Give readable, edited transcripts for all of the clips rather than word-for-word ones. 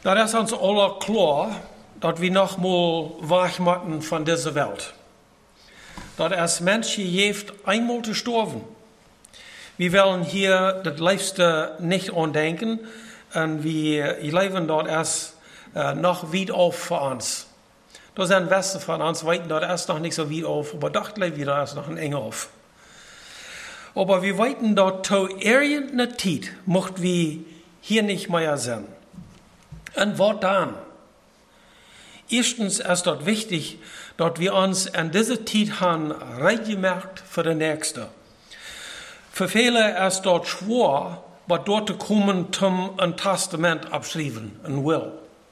Das ist uns alle klar, dass wir noch mal wach machen von dieser Welt. Dass als Mensch jeft einmal zu sterben. Wir wollen hier das Leifste nicht andenken und wir leben dort erst noch weit auf für uns. Da sind Westen von uns weiten dort erst noch nicht so weit auf, aber doch leben wir da erst noch ein eng auf. Aber wir weiten dort zu irgendeiner Zeit, mochten wir hier nicht mehr sein. Und was dann? Erstens ist dort wichtig, dass wir uns an dieser Zeit haben reingemacht für den Nächsten. Für viele ist dort schwer, was dort zu kommen, zum ein Testament abschreiben, ein Will.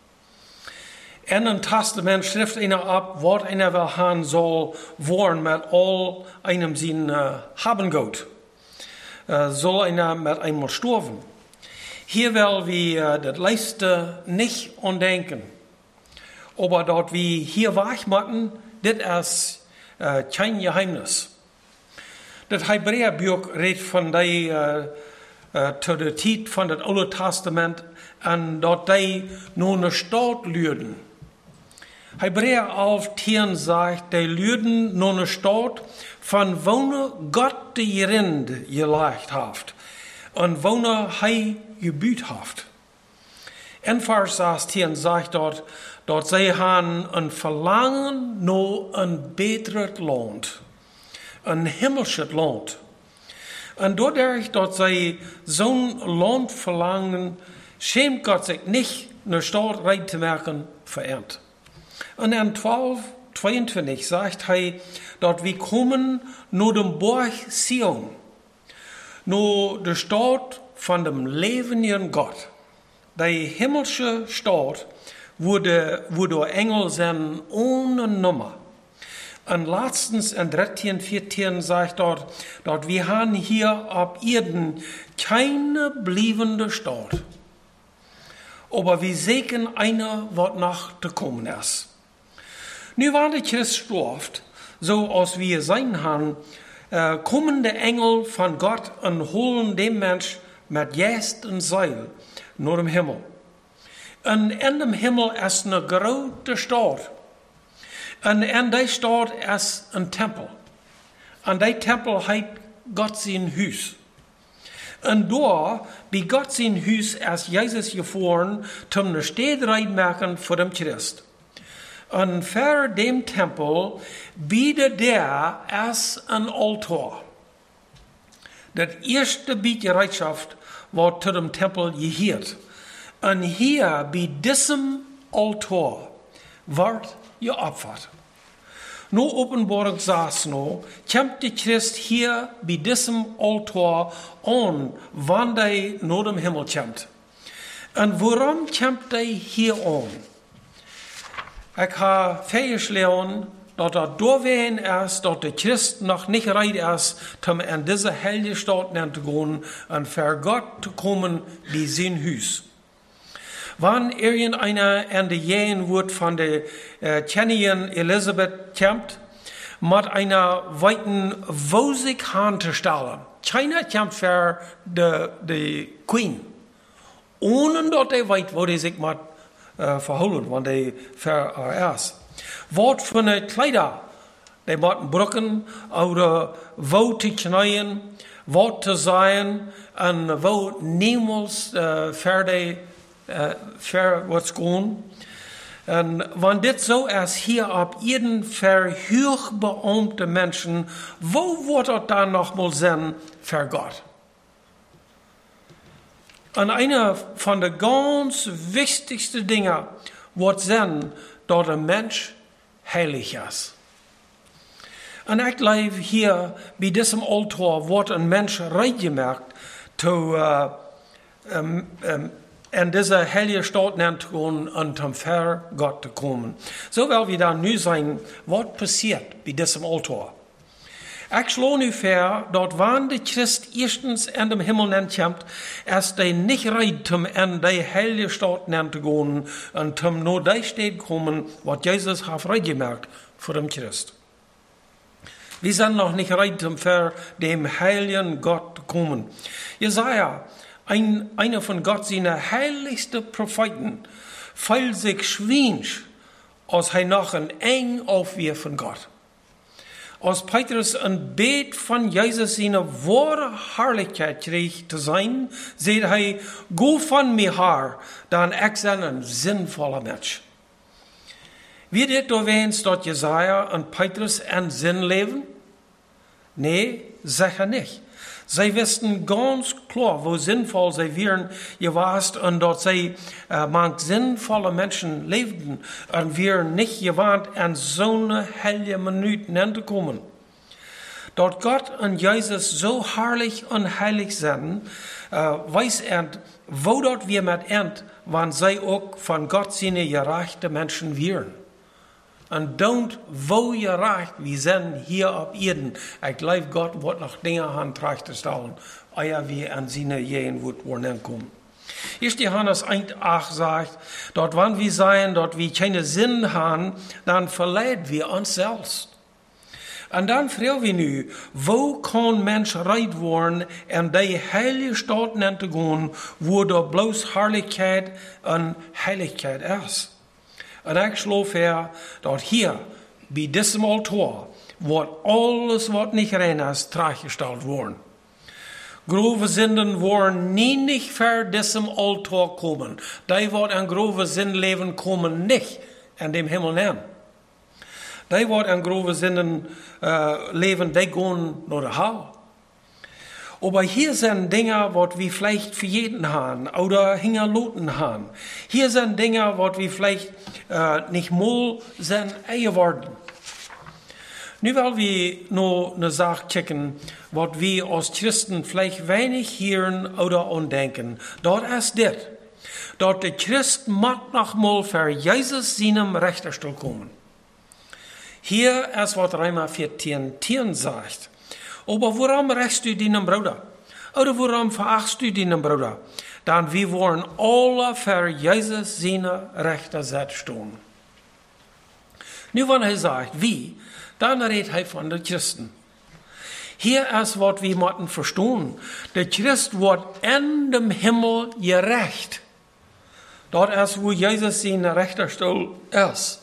In ein Testament schrift einer ab, was einer will haben soll, wollen mit all einem sein haben geht. Soll einer mit einmal sterben. Hier will wir das Leiste nicht andenken. Aber dort wir hier wach machen, das ist kein Geheimnis. Das Hebräerbuch redet von der zu der Zeit von das Alte Testament und dort die nur eine Stadt lüden. Hebräer 11:10 sagt, die lüden nur eine Stadt, von wo Gott die Rinde gelegt hat und wo er gebüht hat. In Vers 16 sagt dort sie haben ein Verlangen nach ein besseres Land, ein himmlisches Land. Und dadurch, dass sie so ein Land verlangen, schämt Gott sich nicht, eine Stadt rein zu machen, verehrt. Und in 12:22 sagt er, dass wir kommen nur dem Berg Sion, nur der Stadt von dem lebenden Gott. Die himmlische Stadt, wo der Engel sind ohne Nummer. Und letztens in 13, 14 sagt dort, dass wir haben hier auf Erden keine bleibende Stadt. Aber wir sehen eine, was nach zu kommen ist. Nu, wann der Christ stirbt, so als wir sein haben, kommen die Engel von Gott und holen den Mensch mit Geist und Seil nach dem Himmel. Und in dem Himmel ist eine große Stadt. Und in der Stadt ist ein Tempel. Und der Tempel heißt Gott sein Haus. Und da, bei Gott sein Haus, ist Jesus gefahren, um eine Stätte reinmachen für den Christ. Und für den Tempel bietet der als ein Altar. Das erste Bereitschaft war zu dem Tempel gehört. Und hier bei diesem Altar wird geopfert. Nur Offenbarung sagt noch, kommt der Christ hier bei diesem Altar an, wann er nach dem Himmel kommt. Und warum kommt er hier an? Ich habe festgestellt, dass er durchwehen ist, dass der Christ noch nicht bereit ist, um in diese heilige Stadt zu gehen und für Gott zu kommen bei sein Haus. Wann irgendeiner in der Jehen wird von der Königin Elisabeth kommt, mit einer weiten Wosig Hand zu stellen. Keiner kommt für die Queen. Ohne dass er weiß, wo die sich mit verholen, wenn die für ist. Was für eine Kleider, die müssen brücken oder wo zu knien, was zu sein und wo niemals für was gehen. Und wenn das so ist, hier ab jeden für hochbeamte Menschen, wo wird er dann noch mal sein für Gott? Und einer von den ganz wichtigsten Dingen wird sein, dass der Mensch heilig ist. Und ich glaube, hier bei diesem Altar wird ein Mensch reingemacht, in diese heilige Stadt zu gehen und zum für Gott zu kommen. So will wir dann nu sein, was passiert bei diesem Altar. Ich schlage nu vor, dass wenn der Christ erstens in dem Himmel kommt, ist er nicht bereit, um in die heilige Stadt zu gehen und um nur die Stadt kommen, was Jesus hat reingemacht für den Christ. Wir sind noch nicht bereit, um für den heiligen Gott zu kommen. Jesaja einer von Gott seine heiligsten Propheten, feilt sich schwinsch, als hij noch een eng aufwehr von Gott. Als Petrus een Bild von Jesus seine wahre Herrlichkeit kreeg te zijn, zei hij, go von mir her, dan ik ben een zinvoller Mensch. Wie dit doorweens dat Jesaja en Petrus een Sinn leven? Nee, sicher nicht. Sie wussten ganz klar, wo sinnvoll sie wären gewesen und dort sie manch sinnvolle Menschen lebten und wir nicht gewarnt, an so eine helle Minute hinzukommen. Dort Gott und Jesus so herrlich und heilig sind, weiß er, wo dort wir mit end, wann sie auch von Gott seine gerechte Menschen wären. Und don't wo gerecht wie sind hier auf Erden. Ich glaube, Gott wird noch Dinge an zu stellen, ehe wir an seine Jehen wird kommen. 1. Johannes 1,8 sagt, dort wann wir sein, dort wir keine Sinn haben, dann verleiden wir uns selbst. Und dann fragen wir nu, wo kann Mensch reit worden in die heilige Stadt zu gehen, wo da bloß Herrlichkeit und Heiligkeit ist? Und ich geloof her, dat hier, bij diesem Altar, wordt alles wat niet rein is, terechtgesteld worden. Grove Sünden worden niet voor diesem Altar komen. Die wordt een grove Sündenleben komen niet in dem Himmel nemen. Die wordt een grove Sünden leven, die gaan naar de hel. Aber hier sind Dinge, was wir vielleicht für jeden haben oder hingerloten haben. Hier sind Dinge, was wir vielleicht nicht mal sind geworden. Nu wollen wir noch eine Sache checken, was wir als Christen vielleicht wenig hören oder andenken. Dort ist das. Dort der Christ mag noch mal für Jesus seinem Richterstuhl kommen. Hier ist, was Römer 14,10 sagt. Aber warum rächst du deinen Bruder? Oder warum verachtst du deinen Bruder? Dann wir wollen alle für Jesus seine Rechte stehen. Nu, wenn er sagt, wie, dann redet er von den Christen. Hier ist, was wir müssen verstehen. Der Christ wird in dem Himmel gerecht. Dort ist, wo Jesus seine Richterstuhl ist.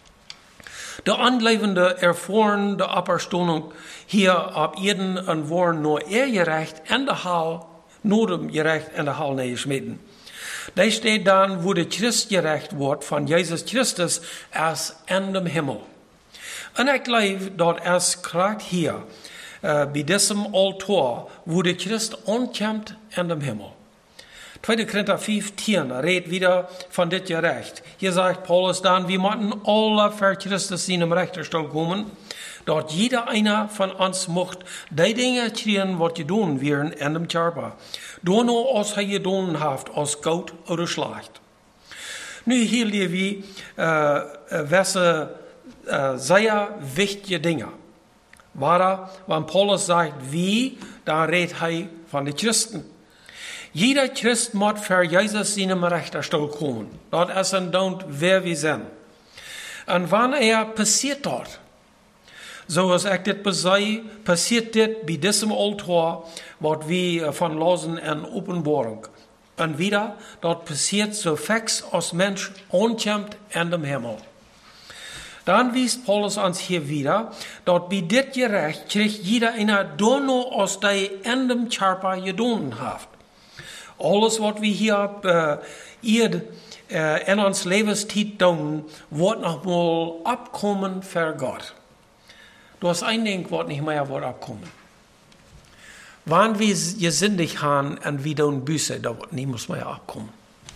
Der Anlebende erfahren die Auferstehung hier auf Erden und waren nur gerecht in der Hall, nur dem gerecht in der Hall neergeschmeten. Da steht dann, wo der Christ gerecht wird von Jesus Christus, als in dem Himmel. Und ich glaube, dort ist gerade hier, bei diesem Altar, wo der Christ ankommt in dem Himmel. 2. Korinther 5,10 redet wieder von dit gerecht. Hier sagt Paulus dann, wir müssen alle für Christus seinem Richterstuhl kommen, dort jeder einer von uns macht die Dinge kriegen, was getan werden in dem Körper. Nur als er getan hat, als gut oder schlecht. Nu hier lieben wir, welche sehr wichtige Dinge. Wenn Paulus sagt, wie, dann redet er von den Christen. Jeder Christ muss für Jesus seinem Richterstuhl kommen. Dort ist ein Don't, wer wir sind. Und wann passiert dort? So als ich das besei, passiert das bei diesem Altar, was wir von lesen in Offenbarung. Und wieder, dort passiert so fix, als Mensch ankommt in dem Himmel. Dann wies Paulus uns hier wieder, dort bei dit gerecht kriegt jeder einer Dono aus der in dem Körper gedonen hat. Alles, was wir hier in uns Lebenszeit tun, wird noch mal abkommen für Gott. Du hast ein Ding, was nicht mehr wird abkommen. Wann wir gesündigt haben und wir tun Büße, da wird niemals mehr abkommen.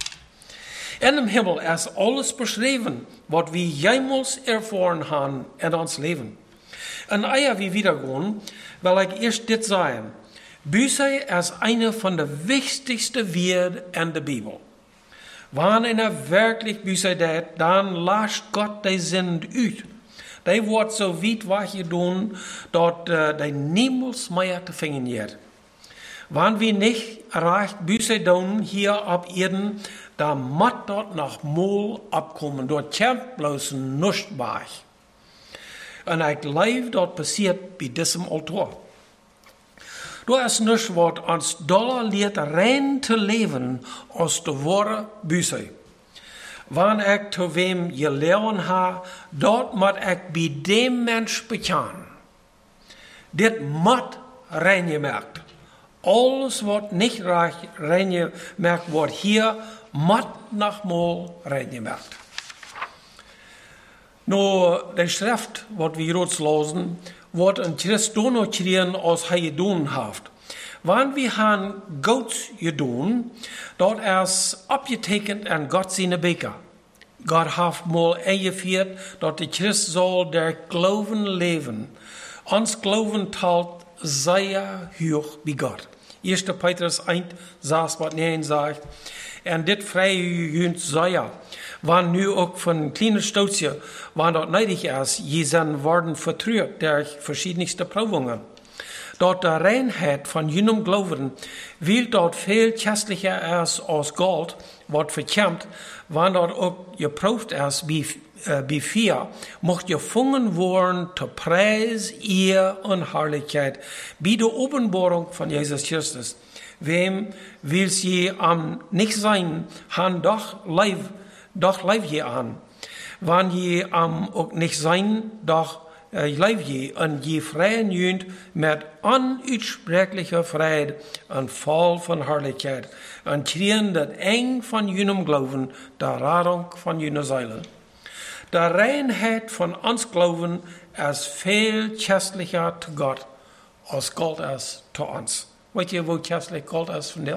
In dem Himmel ist alles beschrieben, was wir jemals erfahren haben in uns Leben. Und ehe wir wiedergehen, will ich erst das sagen. Büße ist eine von den wichtigsten Worten in der Bibel. Wenn einer wirklich Büße tut, dann lasst Gott die Sünde aus. Die wird so weit weggedaan, dass die niemals mehr zu finden wird. Wenn wir nicht recht Büße tun hier auf Erden, dann muss dort noch mal abkommen. Dort kommt bloß nichts bei. Und ich glaube, dort passiert bei diesem Altar. Du ist nichts, was uns doller leert rein te leven als de ware Büsse. Wann ich zu wem gelehren habe, dort moet ich bei dem Mensch bekennen. Dit moet reingemerkt. Alles, was nicht reingemerkt wird hier, moet nochmal reingemerkt. Nur die Schrift, was wir jetzt lesen, wird in Christ donotschrien, als er gedaan hat. Wann wir haben Gott gedaan, dort ist abgetekend an Gott seine Beker. Gott hat mal eingeführt, dass die Christ soll der Glauben leben. Uns Glauben teilt sehr hoch bei Gott. 1. Petrus 1, 6, 9 sagt, en dit vrije sehr, wann nu auch von kleinen Stoßchen, wann dort neidig ist, je sind worden vertrüht durch verschiedenste Prüfungen. Dort der Reinheit von jenem Glauben, will dort viel köstlicher ist als Gold, was verkämmt, wann dort auch geprüft ist, wie vier, mocht gefangen worden zu Preis, Ehr und Herrlichkeit, bei der Offenbarung von Jesus Christus. Wem will sie nicht sein, han doch leib je an. Wann je auch nicht sein, doch leib je und je freien jünd mit unutsprechlicher Freude und voll von Herrlichkeit und kriegen das eng von jenem Glauben, der Radung von jener Seele. Der Reinheit von uns Glauben ist viel köstlicher zu Gott, als Gold ist zu uns. Weet je wo köstlich Gold ist von dir?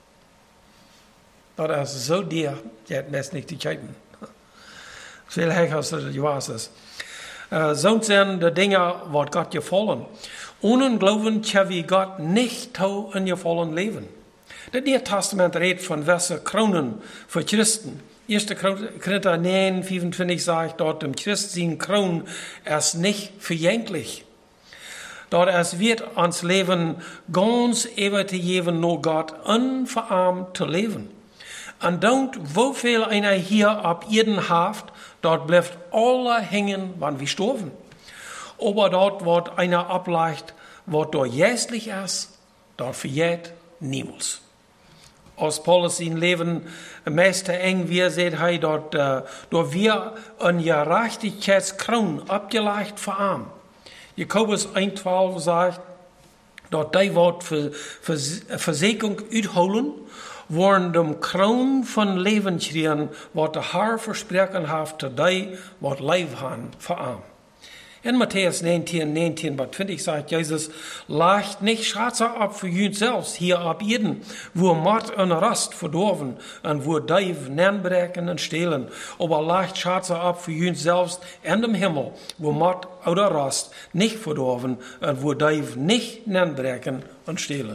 Das ist so dir, der hat nicht zu kijken. Veel hecher als het was ist. So sind die Dinge, was Gott gefallen. Ohne Glauben können wir Gott nicht in gefallen leben. Das Neue Testament redet von welchen Kronen für Christen. 1. Korinther 9, 25 sagt dort, dem Christ sein Kron ist nicht vergänglich. Dort es wird uns Leben ganz ewig te geben, nur Gott unverarmt zu leben. Und don't, wofür einer hier ab jeden Haft, dort bleibt alle hängen, wann wir sterben. Aber dort, wo einer ableicht, was dort jästlich ist, dort verjährt niemals. Als Paulus sein Leben meiste eng wir seht, hij dort wir een Gerechtigkeitskroon abgeleicht verarmt. Jakobus 1,12 sagt, dat die wat Versägung uitholen, worden dem Kroon van leven schreien, wat de Herr versprochen hat, te die wat Leib haben, verarmt. In Matthäus 19, 20 sagt Jesus, leicht nicht Schatzer ab für jüd selbst, hier ab jeden, wo Mord und Rast verdorven und wo Dieb nernbrechen und stehlen, aber leicht Schatzer ab für jüd selbst in dem Himmel, wo Mord oder Rast nicht verdorven und wo Dieb nicht nernbrechen und stehlen.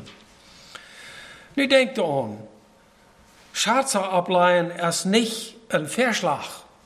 Nu denkt an, Schatzer ableihen ist nicht ein Verschlag.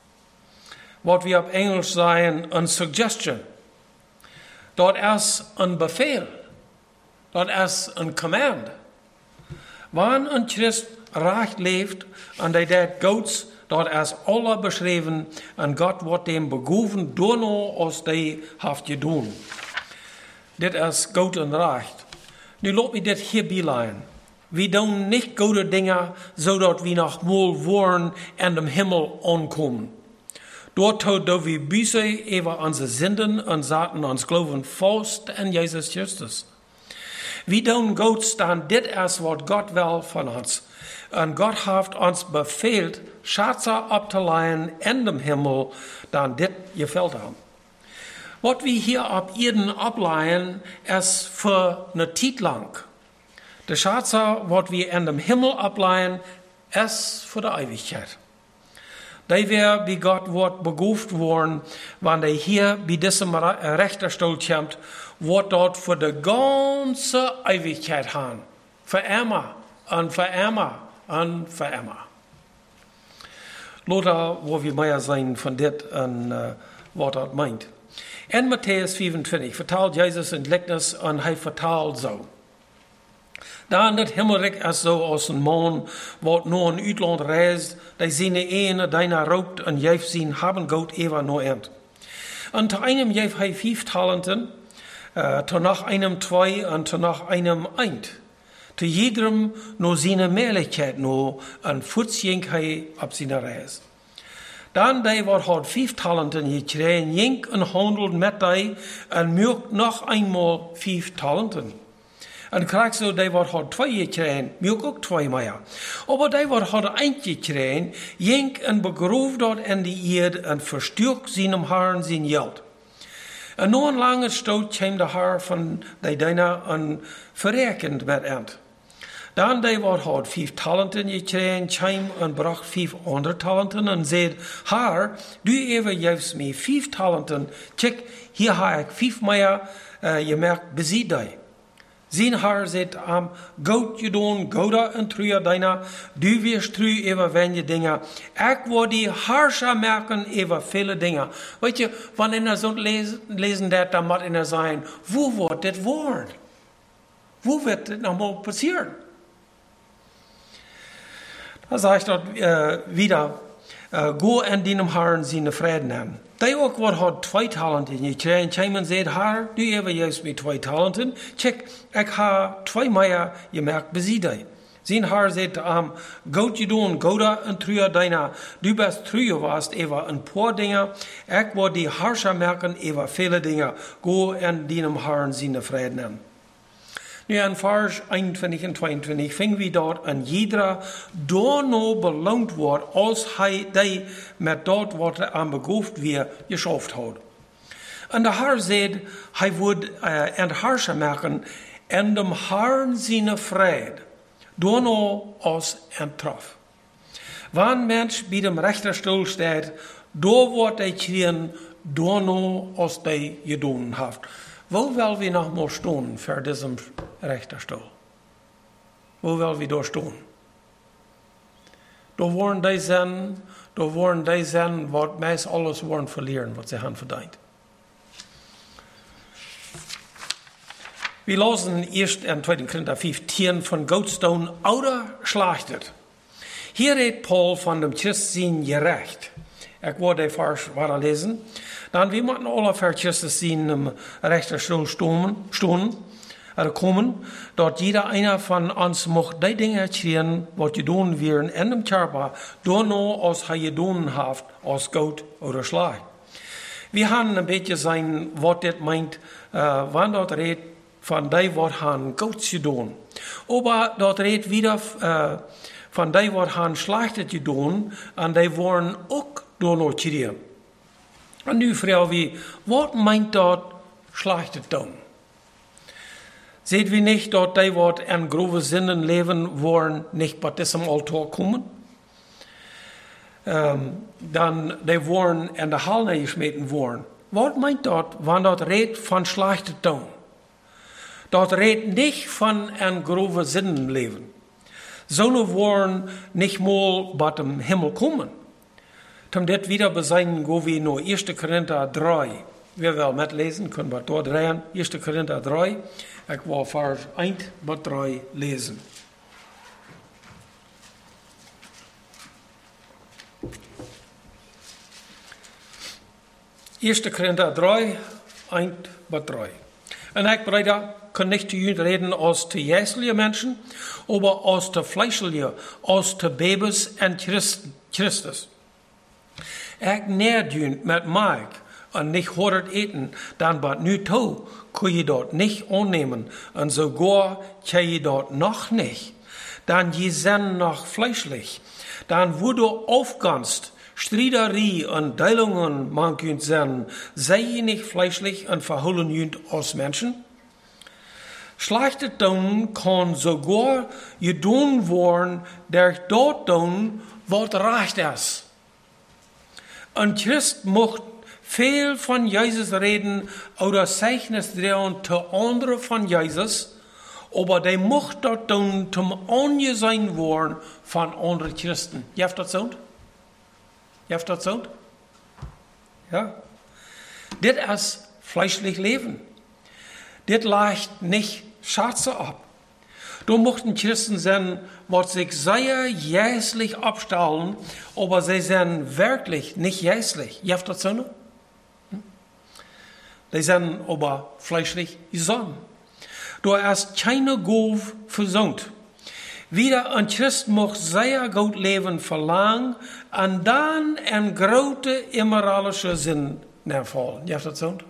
Wat wir auf Englisch sagen, eine Suggestion. Dort ist ein Befehl. Dort ist ein Command. Wann ein Christ recht lebt und der dat Gottes, dort ist alle beschrieben und Gott wird dem begoven, nur als die haft gedaan. Dit ist Gott und Recht. Nu laat mich dit hier beileihen. Wir tun nicht gute Dinge, so dass wir noch mal wollen in dem Himmel ankommen. Dort do wir Büße über unsere Sünden und saten uns Glauben fast in Jesus Christus. Wir tun Gott dann dit ist, was Gott will von uns. Und Gott hat uns befehlt, Schatze abzuleihen in dem Himmel, dann dit gefällt haben. Was wir hier ab Erden ableihen, ist für eine Zeit lang. Der Schatze, was wir in dem Himmel ableihen, ist für die Ewigkeit. Die wir bei Gott wird berufen worden, wenn der hier bei diesem Richterstuhl kommt, wird dort für die ganze Ewigkeit haben. Für immer und für immer und für immer. Lothar, wo wir mehr sein von dit und was das meint. In Matthäus 25 vertelt Jesus ein Gleichnis und er vertelt so. Dan het Himmelrijk is zo als een man, wat naar een uitland reist, die zijn ene deiner roopt en jij zien hebben goud even nog end. En te einem geeft hij 5 talenten, zu nach einem zwei und zu nach einem eint. Zu jedem nur seine Möglichkeit, nur ein Futzjink ab seiner Reise. Dann, die wat hat 5 Talenten gekregen, jink en handelt met die en mögt noch einmal 5 Talenten. En krijgt so, die wat hat 2 gekregen, mögt auch 2 mehr. Aber die wat hat 1 gekregen, jink en begroef dat in die Erde en verstürkt seinem Herrn sein Geld. En na een lange stoot kwam de Herr van die deiner en verrekend met end. Dan die wat had 5 talenten gekregen, kwam en bracht 5 andere talenten en zei, Herr, du even geeft mij 5 talenten, check, hier heb ik 5 meer, je merkt, beziet die. Zijn Herr zegt goud je doen, gouda en truja deiner, du wirst tru even wenige dingen. Ik wil die Herrscher merken even viele dingen. Weet je, wanneer er zo lezen dat, dan moet er zijn, wo wordt dit woord? Wo wird dit nou mal passieren? Da sage ich dort wieder, go en deinem Herrn seine Frieden haben. Die ook wat had 2 talenten gekregen, kwam en zei, Herr, du even juist met 2 talenten, check, ik ha 2 meer, je merkt, bezie die. Zijn Herr zei goud je doen, gouda en truja deiner, du best truja warst, even een paar dingen, ik wil die Herrscher merken, even viele dingen, go en deinem Herrn seine Frieden haben. Nu, in vers 21 en 22 vingen we dat en jeder door nou beloond wordt als hij die met dat wat er aan begoofd weer geschaft had. En de Herr zei, hij would een Herrscher maken en dem Herrn zijn vrede, door nou als een traf. Wanneer mens bij dem rechterstoel staat, door wordt hij kriegen, door nou als hij gedaan heeft. Wo will wir noch mal stehen für diesen Richterstuhl? Wo will wir da stehen? Da wollen die sein, was meist alles wollen verlieren, was sie haben verdient. Wir lesen erst in 2. Korinther 15 von Goldstone oder schlachtet. Hier redet Paul von dem Christsein gerecht. Ich werde den Vers weiter lesen. Dan we moeten alle voor Christus zien im Richterstuhl kommen, dat jeder einer von uns mocht die Dinge kriegen, wat je doen werden in dem Körper, door nou als hij je doen heeft, als goed oder schlecht. We gaan een beetje zijn wat dit meint, wanneer dat redt van die wat han goed gedaan. Aber dat redt wieder van die wat han slecht gedaan, en die worden ook door nou kriegen. En nu vragen we, wat meint dat slechte doen? Seht wir nicht, dat die wat in grove zinnen leven worden, nicht bei diesem Altar kommen? Dan die worden in de hal geschmeten worden. Wat meint dat, wanneer dat redt van slechte doen? Dat redt nicht van in grove zinnen leven. Zo'n worden nicht mal bei dem Himmel kommen. Tom dit wieder beseinen, go wie no 1. Korinther 3. Wir wollen mitlesen, können wir dort drehen. 1. Korinther 3. Ich will Vers 1 bis 3 lesen. Eerste Korinther 3, 1 bis 3. Und ich, Brüder, kann nicht zu Ihnen reden als zu jäsliche Menschen, aber als zu fleischliche, als zu Babys und Christus. Ik neerdunt met mij en niet hoort eten, dan wat nu toe, kun je dat niet aannemen. En sogar kan je dat nog niet. Dan je zijn nog fleischlich. Dan wo du aufgangst, Streiterie und Teilungen man kunt sein, sei je nicht fleischlich und verholen jünt als Menschen? Schlechte doen kann sogar gedaan worden, der dort doen, wat recht ist. Ein Christ mocht viel von Jesus reden oder Zeichnis drehen zu anderen von Jesus, aber der mocht das tun zum angesehen worden von anderen Christen. Jeft dat zo? Jeft dat zo? Ja. Dit ist fleischlich Leben. Dit leicht nicht Schatze ab. Da mochten Christen sein, was sich sehr jäslich abstellen, aber sie sind wirklich nicht jäslich. Jeft dat zo? Die sind aber fleischlich gesund. Du hast keine Golf versunkt. Wieder ein Christ muss sehr gut leben verlangen und dann ein große immoralische Sinn nachfolgen. Ja, das so?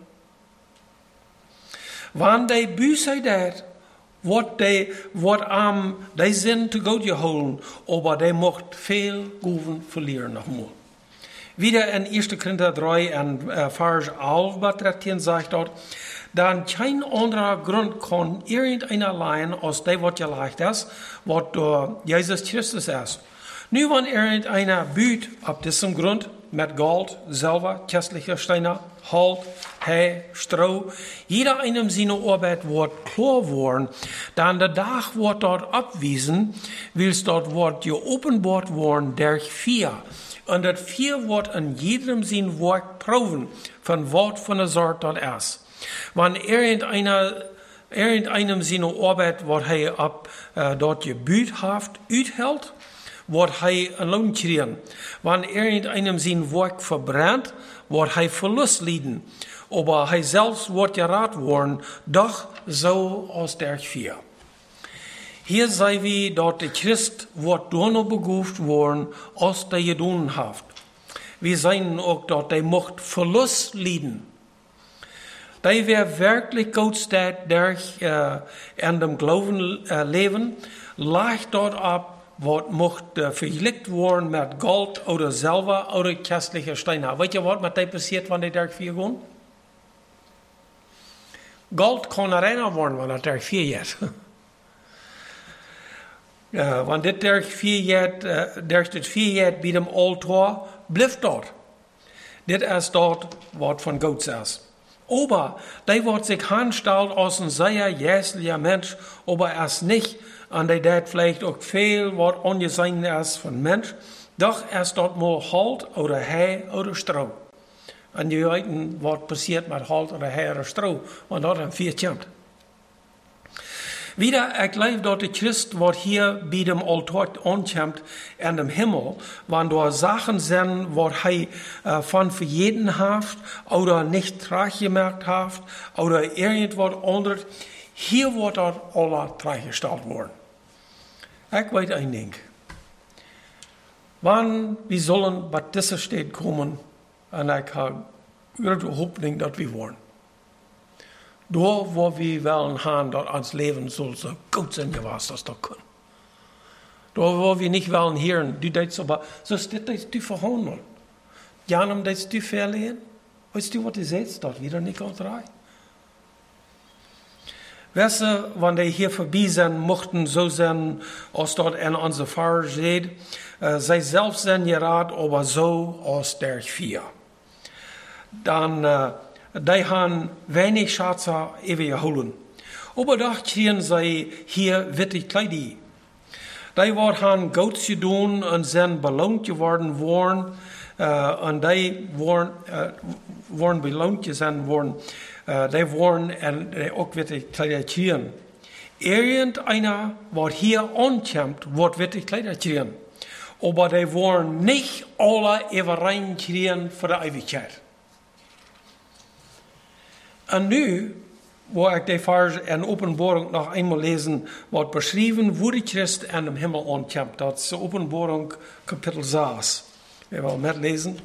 Wann die Büße dat, die sind zu gut geholen, aber die mocht viel Guven verlieren nochmal. Wieder in 1. Korinther 3 und Vers 11 betrachten sagt dort, dann kein anderer Grund kann irgendeiner allein aus dem, was geleicht ist, was Jesus Christus ist. Nu, wenn irgendeiner büht auf diesem Grund mit Gold, Silber, köstliche Steine, Holz, Heu, Stroh, jeder einem seine Arbeit wird klar worden, dann der Tag wird dort abwiesen, willst dort wird geopenbart worden durch 4. Und das 4 wird an jedem sein Werk proben, von Wort von der Sorte dort ist. Wenn irgendeinem seine Arbeit, was er dort gebüht hat, uithält, wird er einen Lohn kriegen. Wenn irgendeinem sein Werk verbrennt, wird er Verlust leiden. Aber er selbst wird gerat worden, doch so aus der 4. Hier sei wie dort der Christ wird nur noch berufen worden, aus der gedonen hat. Wir sehen auch dort, der mocht Verlust leiden. Die wer wirklich Gott steht durch in dem Glauben leben, leicht dort ab, was mocht verglichen worden mit Gold oder Silber oder köstliche Steine. Weet je was mit dem passiert, wenn die durch 4 gehen? Gold kann reiner worden, wenn er durch 4 geht. Wenn das durch 4 geht, bei dem Altar, bleibt dort. Das ist dort, was von Gott ist. Aber die wird sich anstellen als ein sehr jässlicher Mensch, aber erst nicht, und die dat vielleicht auch viel, was ungesehen ist von Mensch, doch erst dort mal Holz oder Heu oder Stroh. Und die weten, was passiert mit Holz oder Heu oder Stroh, und dort haben 4 kommt. Wieder, ich glaube, dort der Christ, was hier bei dem Altar ankommt, in dem Himmel, wenn da Sachen sind, was er von für jeden hat, oder nicht gemerkt hat, oder irgendwas anderes, hier wird dort alle gestellt worden. Ich weiß ein Ding. Wann wir sollen bei dieser Stadt kommen, und ich habe große Hoffnung, dass wir wollen. Da, wo wir wollen haben, dass uns Leben soll so gut sein, was das doch können. Da, wo wir nicht wollen hören, du denkst aber, so steht das du verhandeln. Janum das du verlieren. Weißt du, was du sagst, dort wieder nicht ganz rein. Weißt du, wenn die hier vorbei sind, mochten so sein, als dort in unser Pfarrer steht, sie selbst sind gerat, aber so aus der 4. Dann, die haben wenig Schatze ewig holen. Aber doch kriegen sie hier wirklich Kleider. Die haben Gott getan und sind belohnt geworden worden. Und die waren belohnt worden. Die waren auch wirklich Kleider kriegen. Irgendeiner, was hier ankommt, wird wirklich Kleider kriegen. Aber die waren nicht alle überein kriegen für die Ewigkeit. Und nu, wo ich die Vers in Offenbarung noch einmal lesen, wird beschrieben, wo die Christ an dem Himmel ankommt. Das ist Offenbarung Kapitel 6. Wir wollen mitlesen.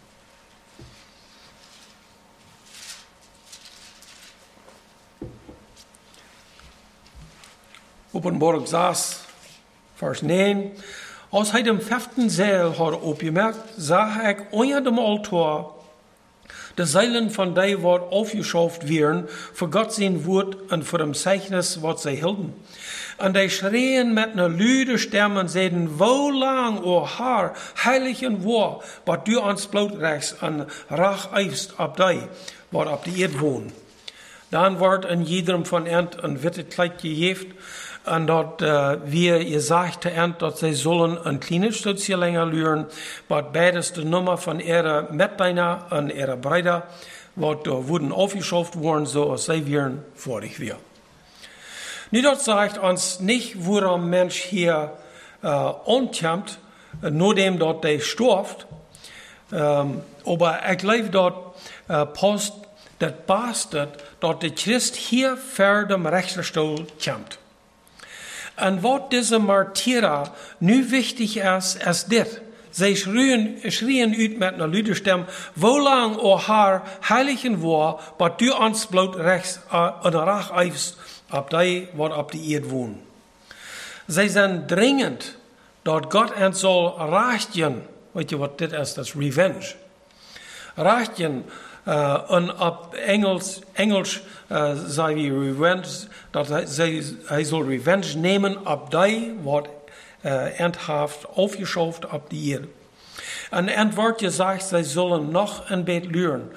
Offenbarung 6, Vers 9. Als hij dem 5. Seil had opgemerkt, sah ich unter dem Altar de Seilen von die wat aufgeschauft werden, für Gott sein Wort und für dem Zeichnis, was sie hielten. Und die schrien mit einer lüde Stimme und sagten, wo lang, o Herr, heilig und wahr, was du ans Blut reichst und rach eifst ab die, was auf die Erde wohnen. Dann wird in jedem von ihnen ein witte Kleid gegeben, und dort wir gesagt haben, dass sie sollen ein kleines Stützchen länger lüren, was beides die Nummer von ihrer Mitbeiner und ihrer Brüder, was da wurden aufgeschafft worden, so als sie wären vorig wir. Nu, dort sagt uns nicht, wo der Mensch hier ankommt, nur dem dort der stirbt, aber ich glaube dort passt das bastet, dat de Christ hier voor de rechterstoel komt. En wat deze martyra nu wichtig is dit. Zij schrien uit met een luide stem, wolang o haar heiligen woord, wat du ons bloot rechts en rach eifst, op die wat op de eerd woont. Zij zijn dringend dat God en zal rachten. Weet je wat dit is? Dat is revenge. Rachten, en op Engels zei we revenge, dat hij zal revenge nemen op die wat heeft aufgeschoft op de eerd. En het wordt gezegd, zij zullen nog een beetje leren.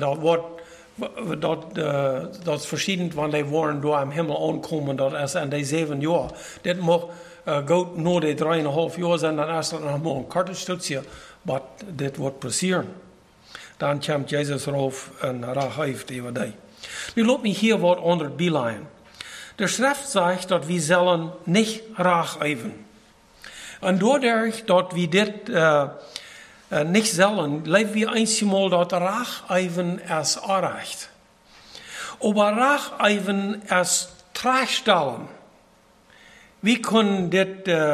Dat is verschillend, want die worden door am Himmel aankomen, dat is in die 7 jaar. Dit mag goed na die 3,5 jaar zijn, dan is dat nog maar een korte stukje, maar dit wordt passeren. Dan komt Jezus erop en raag heeft over die. Nu laat me hier wat onder het bijleiden. De schrift zegt dat we zullen niet raag geven. En doordat dat we dit niet zullen, leven we eenmaal dat raag geven is aanrecht. Maar raag geven is terugstellen. We kunnen dit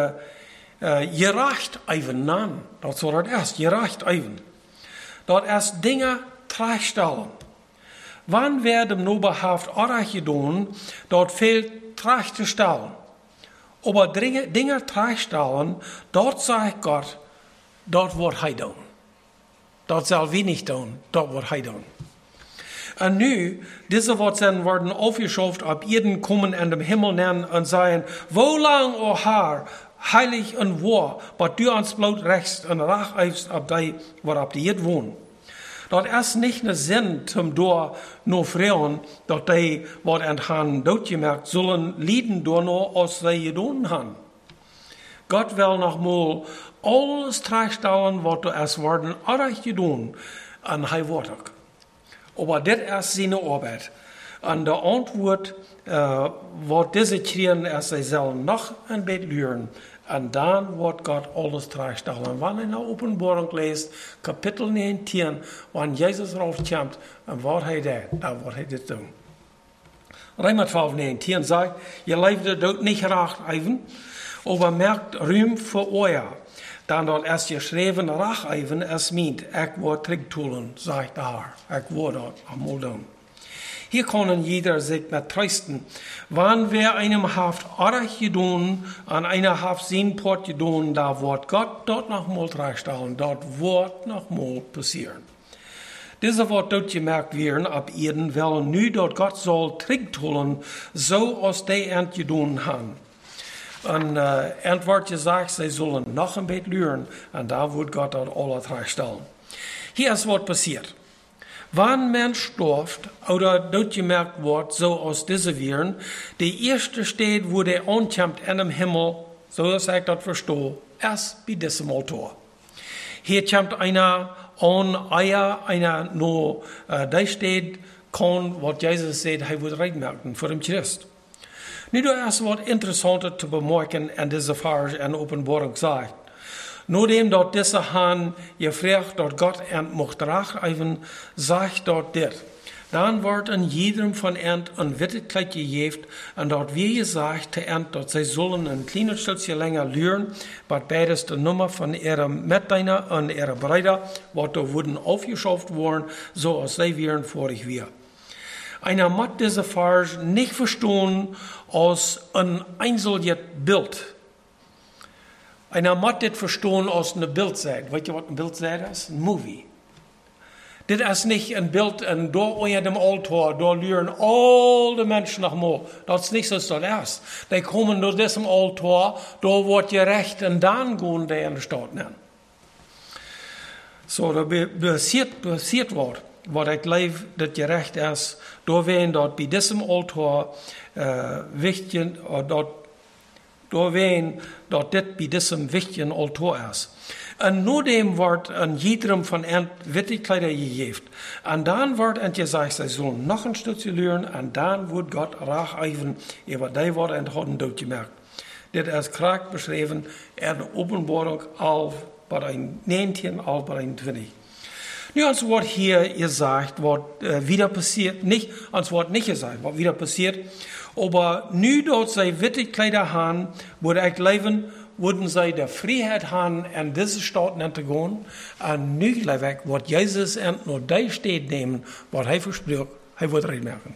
gerecht even nemen. Dat is wat het is, gerecht even. Dat is dingen terugstellen. Wanneer werden nou behaft aanrecht gedaan, dat veel terug te stellen. Maar dingen terugstellen, dat zegt God, dat wordt hij doen. Dat zal we niet doen, dat wordt hij doen. En nu, deze wat zijn worden aufgeschoft op jeden komen en de Himmel nemen en zeggen, wolang o haar, heilig en waar, wat du ons bloot rechts en rach eifst op die, waarop die het woont. Dat is niet een zin om door no vrouwen, dat die wat aan han doodgemerkt zullen lijden door no als zij gedaan hebben. God wil nogmaals alles terugstellen wat er is worden aardig gedaan. En hij wordt ook. Maar dit is zijn arbeid. En de antwoord wat deze kriegen is, zij zullen nog een beetje leren. En dan wordt God alles terugstellen. Wanneer je nou Openbaring leest, kapitel 19, wanneer Jezus erop komt en wat hij deed, dan wordt hij dit doen. Römer 12, 19 zegt, je leefde dood niet graag even, maar merkt ruim voor oor. Dan dat is geschreven, rach even is meent, ik word terugtoelen, zegt de Heer. Ik word dat allemaal doen. Hier kann jeder sich mit trösten. Wann wer einem haft arg gedun, an einer haft sein Port gedun, da wird Gott dort noch mal tragstellen, dort wird noch mal passieren. Diese wird dort gemerkt werden, ab Erden, weil nu dort Gott soll trigtullen, so als die ent gedun haben. Und ent wordt gesagt, sie sollen noch ein bisschen lernen, und da wird Gott dort alle tragstellen. Hier ist was passiert. Wann ein Mensch stirbt oder dort gemerkt wird, so aus dieser Viren, die erste steht, wo der ankommt in dem Himmel, so dass ich das verstehe, ist bei diesem Altar. Hier kommt einer an einer nur, da steht, kann, was Jesus sagt, er wird reinmerken für den Christ. Nu, da ist was Interessantes zu bemerken in dieser Vers in Openbaring sagt. Nachdem dort diese Han gefragt, dort Gott ent mocht racheven, sagt dort dit. Dan wordt in jedem von ent een witte kleid gegeven, en dort wie gesagt te ent, dat zij zullen een kleiner stukje länger leren, wat beides de nummer van ihre Mitdeiner en ihre Brüder, wat er wurden aufgeschaut worden, zoals zij wären vorig weer. Einer moet diese Vers nicht verstehen als een einzelnes Bild. Einer moet dit verstehen als een Bildseite. Weet je wat een Bildseite is? Een movie. Dit is niet een beeld en door onder dem altaar, door leren al de mensen nog maar. Dat is niet zoals dat is. Die komen door diesem altaar, door wordt je recht en dan gaan die in de stad nemen. Zo, dat passiert wordt. Wat ik leef, dat je recht is, door wen dat bij diesem altaar wichtig, door wen dat dit bij diesem wichtigen altaar is. En nadem wordt een jedem van hen witte kleider gegeven. En dan wordt en gezegd, zij zullen nog een stukje leren, en dan wordt God racheven, over die wordt en hadden doodgemerkt. Dit is kracht beschreven in de Openbaring al bij 19, al bij 20. Nu, als wordt hier gesagt, wat wieder passiert, nicht, als wordt nicht gesagt, wat wieder passiert, aber nu dat zij witte Kleider haben, würde ich leben, würden sie der Freiheit haben, in diese Stadt zu gehen, und nu glaube ich, wird Jesus nur die Stadt nehmen, was er verspricht, er wird reinmachen.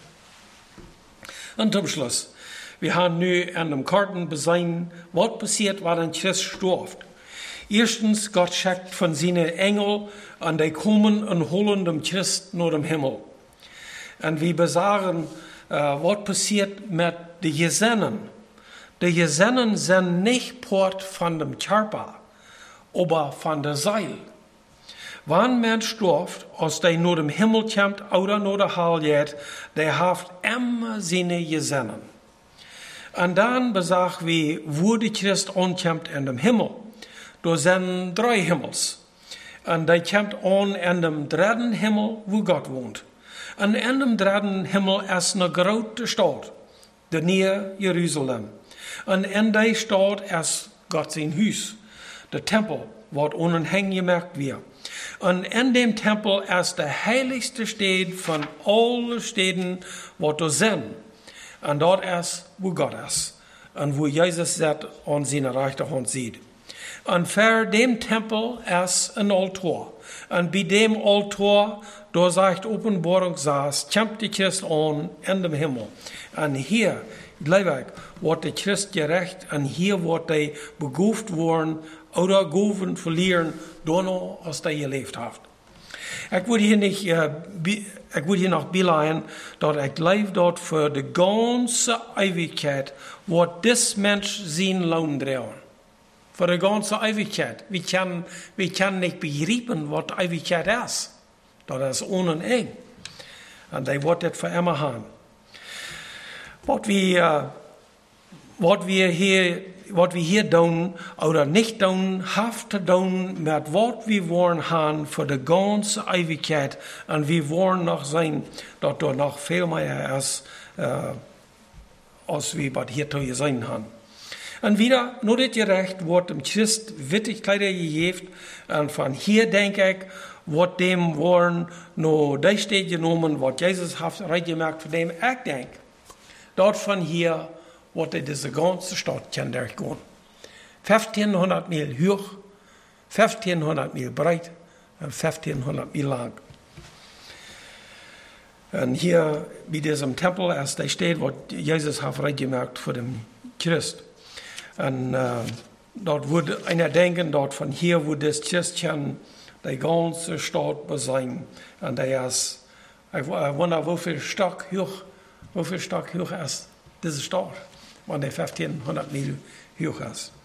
Und zum Schluss, wir haben nu an dem Karten besehen, was passiert, wenn Christ stirbt. Erstens, Gott schickt von seinen Engeln, und die kommen und holen dem Christ nach dem Himmel. Und wir besagen, was passiert mit den Gesellen. Die Gesellen sind nicht Port von dem Körper, aber von der Seele. Wenn man stirbt, als der nach dem Himmel kommt oder nach der Hölle geht, der hat immer seine Gesellen. Und dann besagt wir, wo der Christ ankommt in dem Himmel. Da sind 3 Himmels. Und der kommt an in dem 3. Himmel, wo Gott wohnt. Und in dem 3. Himmel ist eine große Stadt, der Nähe Jerusalem. Und in der Stadt ist Gott sein Haus, der Tempel, was unten gemerkt wird. Und in dem Tempel ist der heiligste Stadt von allen Städten, was da sind. Und dort ist, wo Gott ist. Und wo Jesus sitzt an seiner rechten Hand sieht. Und vor dem Tempel ist ein Altar. Und bei dem Altar, da sagt Offenbarung 6, kommt der Christ an in dem Himmel. Und hier, glaube ich, wird der Christ gerecht, und hier wird er beguft worden oder Goven verlieren, danach, als er gelebt hat. Ich würde hier noch beleiden, dass ich lebe dort für die ganze Ewigkeit, wird das Mensch sein Lohn drehen. Für die ganze Ewigkeit. Wir können nicht begreifen, was Ewigkeit ist. Das ist ohne eng. Und er wird das für immer haben. Was wir hier tun oder nicht tun, hat zu tun mit was wir wollen haben für die ganze Ewigkeit. Und wir wollen noch sein, dass da noch viel mehr ist, als wir was hier zu sein haben. Und wieder, nur das Gerecht, wird dem Christ wirklich Kleider gegeben. Und von hier denke ich, wird dem wollen nur die Stadt genommen, was Jesus hat reingemerkt, von dem ich denke. Dort von hier wird diese ganze Stadt durchgehen. 1500 Meilen hoch, 1500 Meilen breit und 1500 Meilen lang. Und hier bei diesem Tempel ist die Stadt, was Jesus hat reingemerkt für den Christ. Und dort würde einer denken, dort von hier, wo das Christchen die ganze Stadt besein. Und der ist, ich wundere, wie viel Stock hoch ist diese Stadt, wenn der 1500 Meilen hoch ist.